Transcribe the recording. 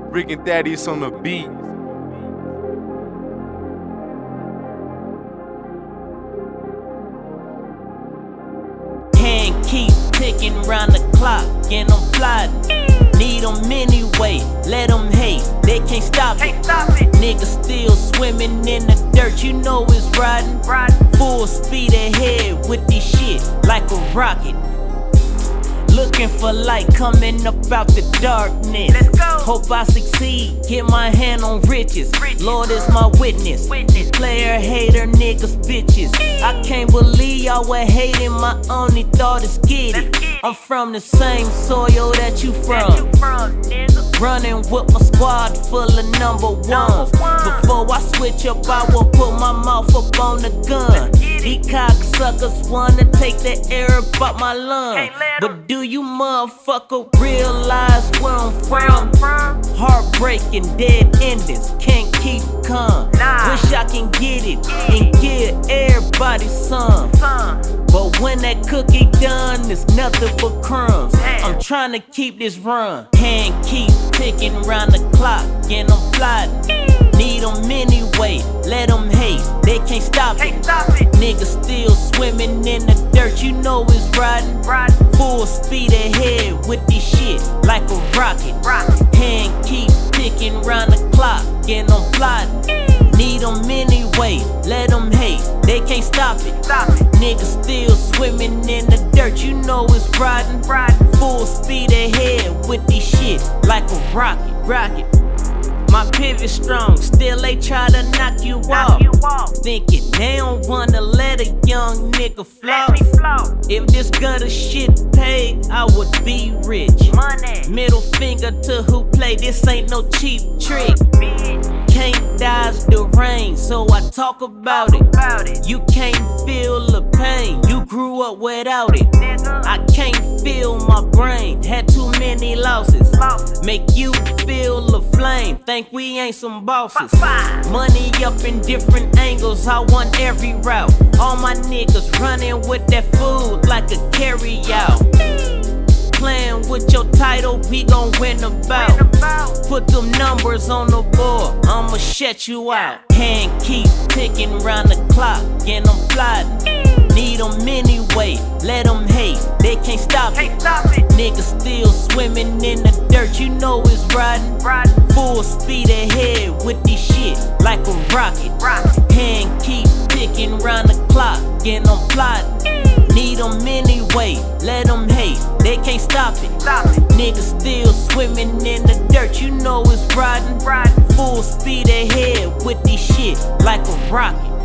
Rick and Thaddeus on the beat. Hand keep ticking round the clock, and I'm plotting. Need them anyway, let them hate, they can't stop it. Niggas still swimming in the dirt, you know it's riding. Full speed ahead with this shit like a rocket. Looking for light coming up out the darkness. Hope I succeed, get my hand on riches. Lord is my witness. Player, hater, niggas, bitches. I can't believe y'all were hating, my only thought is get it. I'm from the same soil that you from. Running with my squad full of number ones. Before I switch up, I will put my mouth up on the gun. These cocksuckers wanna take the air up my lungs. But do you motherfucker realize where I'm from? Heartbreaking, dead endings, can't keep calm. Wish I can get it and give everybody some. But when that cookie done, it's nothing but crumbs. I'm trying to keep this run. Hand keep ticking round the clock, and I'm plotting. Need them anyway, let them hate, they can't stop it. Niggas still swimming in the dirt, you know it's riding. Full speed ahead with this shit like a rocket. Hand keep ticking round the clock, and I'm plotting. Need them anyway, let them hate, they can't stop it. Niggas still swimming in the dirt, you know it's riding. Full speed ahead with this shit like a rocket. My pivot strong, still they try to knock you off. Thinking they don't wanna let a young nigga floss. If this gutter shit paid, I would be rich. Middle finger to who play, this ain't no cheap trick. Can't dodge the rain, so I talk about it. You can't feel the pain, you grew up without it. I can't feel my brain, had too many losses. Make you feel the flame, think we ain't some bosses. Money up in different angles, I want every route. All my niggas running with that food like a carry out. Playing with your title, we gon' win the bout. Put them numbers on the board, I'ma shut you out. Hand keep ticking round the clock, and I'm plotting. Need them anyway, let them hate, they can't stop it. Niggas still swimming in the dirt, you know it's riding. Full speed ahead with this shit like a rocket. Hand keep ticking round the clock, and I'm plotting. Need them anyway, let them hate, they can't stop it. Niggas still swimming in the dirt, you know it's riding. Full speed ahead with this shit like a rocket.